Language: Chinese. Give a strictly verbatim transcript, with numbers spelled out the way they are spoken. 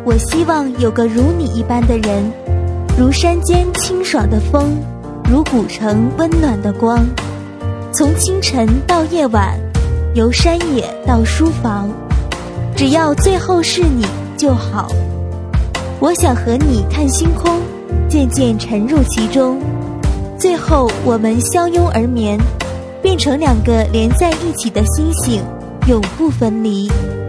我希望有个如你一般的人，如山间清爽的风，如古城温暖的光，从清晨到夜晚，由山野到书房，只要最后是你就好。我想和你看星空，渐渐沉入其中，最后我们相拥而眠，变成两个连在一起的星星，永不分离。